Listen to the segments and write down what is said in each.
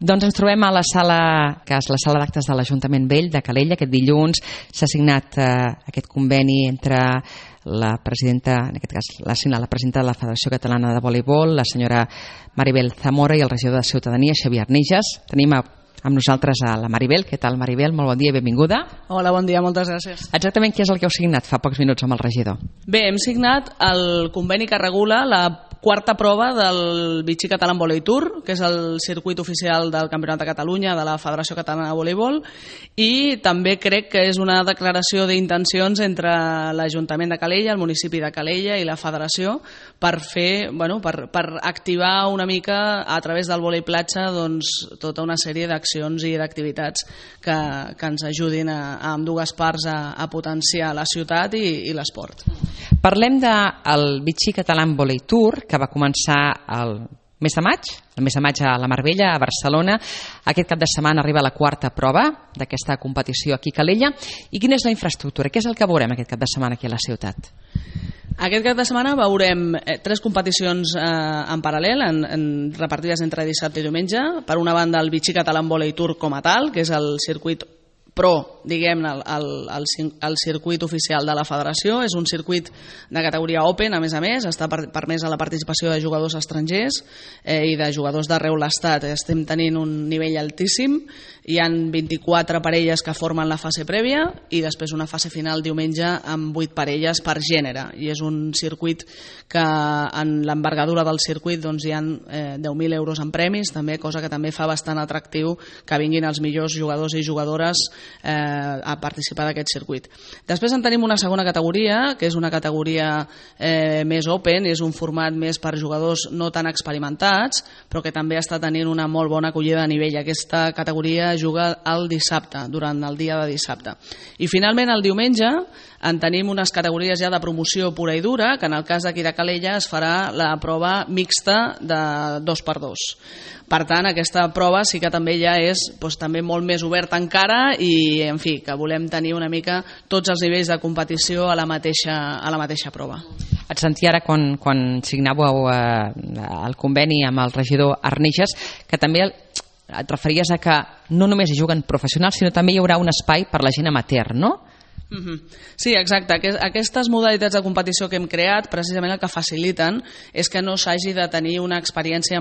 Doncs ens trobem a la sala, que és la sala d'actes de l'Ajuntament Vell de Calella. Aquest dilluns s'ha signat aquest conveni entre la presidenta, en aquest cas l'ha signat la presidenta de la Federació Catalana de Voleibol, la senyora Maribel Zamora, i el regidor de Ciutadania, Xavier Arnijas. Tenim amb nosaltres a la Maribel. Què tal, Maribel? Molt bon dia i benvinguda. Hola, bon dia, moltes gràcies. Exactament què és el que heu signat fa pocs minuts amb el regidor? Bé, hem signat el conveni que regula la quarta prova del Vichy Catalan Volley Tour, que és el circuit oficial del Campionat de Catalunya de la Federació Catalana de Voleibol, i també crec que és una declaració d'intencions entre l'Ajuntament de Calella, el municipi de Calella i la Federació per fer, per activar una mica a través del vòlei platja tota una sèrie d'accions i d'activitats que ens ajudin a ambdues parts a potenciar la ciutat i l'esport. Parlem del Vichy Catalan Volley Tour, que va començar el mes de maig a la Marbella, a Barcelona. Aquest cap de setmana arriba la quarta prova d'aquesta competició aquí a Calella. I quina és la infraestructura? Què és el que veurem aquest cap de setmana aquí a la ciutat? Aquest cap de setmana veurem 3 competicions en paral·lel, repartides entre dissabte i diumenge. Per una banda, el Vichy Catalan Volley Tour com a tal, que és el circuit pro, diguem-ne, el circuit oficial de la federació. És un circuit de categoria Open, a més, està permès a la participació de jugadors estrangers i de jugadors d'arreu l'estat. Estem tenint un nivell altíssim. Hi han 24 parelles que formen la fase prèvia i després una fase final diumenge amb 8 parelles per gènere. I és un circuit que en l'envergadura del circuit hi ha 10.000 euros en premis, també, cosa que també fa bastant atractiu que vinguin els millors jugadors i jugadores a participar d'aquest circuit. Després en tenim una segona categoria, que és una categoria més open, és un format més per jugadors no tan experimentats, però que també està tenint una molt bona acollida a nivell. Aquesta categoria juga el dissabte, durant el dia de dissabte. I finalment el diumenge en tenim unes categories ja de promoció pura i dura, que en el cas d'aquí de Calella es farà la prova mixta de 2x2. Per tant, aquesta prova sí que també ja és també molt més oberta encara i, en fi, que volem tenir una mica tots els nivells de competició a la mateixa prova. Et sentia ara quan signàveu el conveni amb el regidor Arnijas, que també et referies a que no només hi juguen professionals, sinó també hi haurà un espai per la gent amateur, no? Sí, exacte. Aquestes modalitats de competició que hem creat precisament el que faciliten és que no s'hagi de tenir una experiència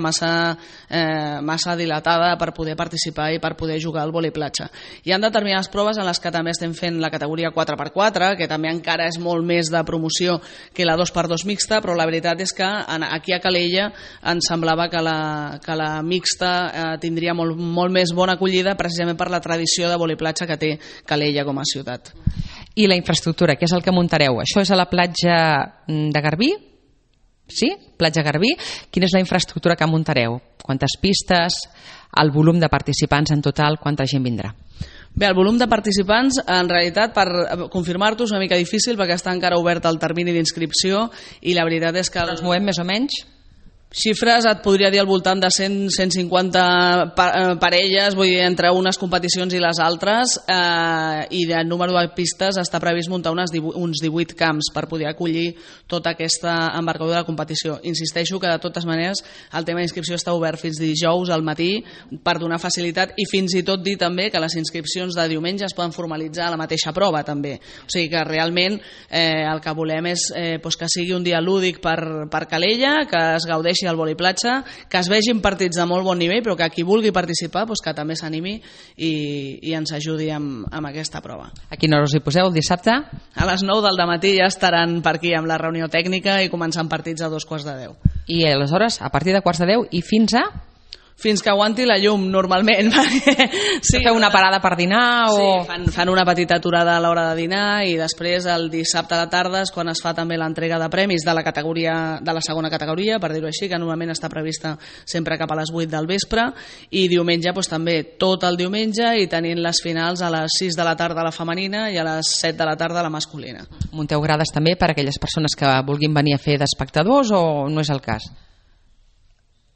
massa dilatada per poder participar i per poder jugar al vòlei platja. Hi ha determinades proves en les que també estem fent la categoria 4x4, que també encara és molt més de promoció que la 2x2 mixta, però la veritat és que aquí a Calella ens semblava que la mixta tindria molt més bona acollida precisament per la tradició de vòlei platja que té Calella com a ciutat. I la infraestructura, què és el que muntareu? Això és a la platja de Garbí? Sí? Platja Garbí. Quina és la infraestructura que muntareu? Quantes pistes? El volum de participants en total? Quanta gent vindrà? Bé, el volum de participants, en realitat, per confirmar-t'ho és una mica difícil perquè està encara obert el termini d'inscripció i la veritat és que... Ens movem més o menys? Xifres et podria dir al voltant de 100-150 parelles, vull dir, entre unes competicions i les altres, i de número de pistes està previst muntar uns 18 camps per poder acollir tota aquesta envergadura de competició. Insisteixo que de totes maneres el tema d'inscripció està obert fins dijous al matí per donar facilitat i fins i tot dir també que les inscripcions de diumenge es poden formalitzar a la mateixa prova també. O sigui que realment el que volem és que sigui un dia lúdic per Calella, que es gaudeixi al vòlei platja, que es vegin partits de molt bon nivell, però que qui vulgui participar que també s'animi i ens ajudi amb aquesta prova. A quina hora us hi poseu el dissabte? A les 9 del matí ja estaran per aquí amb la reunió tècnica i començant partits a 2:45. I aleshores, a partir de 9:45 i fins a? Fins que aguanti la llum, normalment. Sí, feu una parada per dinar? O... Sí, fan una petita aturada a l'hora de dinar i després el dissabte a la tarda és quan es fa també l'entrega de premis de la segona categoria, per dir-ho així, que normalment està prevista sempre cap a les 8 del vespre, i diumenge també tot el diumenge i tenint les finals a les 6 de la tarda a la femenina i a les 7 de la tarda a la masculina. Munteu grades també per a aquelles persones que vulguin venir a fer d'espectadors o no és el cas?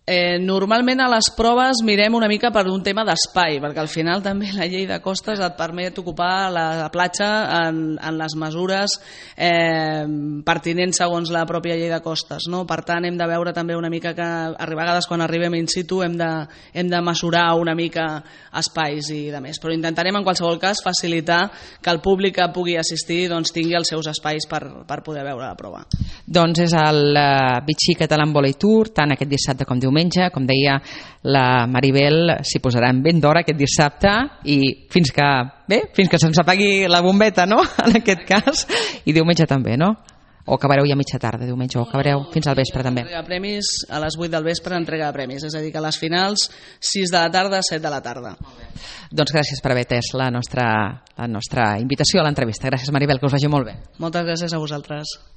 Normalment a les proves mirem una mica per un tema d'espai, perquè al final també la llei de costes et permet ocupar la platja en les mesures pertinents segons la pròpia llei de costes, no? Per tant hem de veure també una mica que a vegades quan arribem in situ hem de mesurar una mica espais i de més, però intentarem en qualsevol cas facilitar que el públic que pugui assistir tingui els seus espais per poder veure la prova. Doncs és el Vichy Catalan Volley Tour, tant aquest dissabte com diumenge, com deia la Maribel, s'hi posaran ben d'hora aquest dissabte i fins que se'ns apagui la bombeta, no?, en aquest cas, i diumenge també, no? O acabareu ja a mitja tarda diumenge, o acabareu fins al vespre també? Entrega de premis, a les 8 del vespre entrega de premis, és a dir que a les finals 6 de la tarda, 7 de la tarda. Doncs gràcies per haver atès la nostra invitació a l'entrevista. Gràcies, Maribel, que us vagi molt bé. Moltes gràcies a vosaltres.